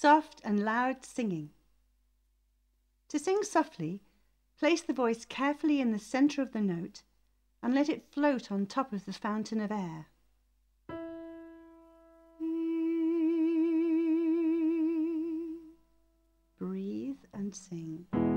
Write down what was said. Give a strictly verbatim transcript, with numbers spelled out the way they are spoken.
soft and loud singing. To sing softly, place the voice carefully in the center of the note and let it float on top of the fountain of air. Breathe and sing.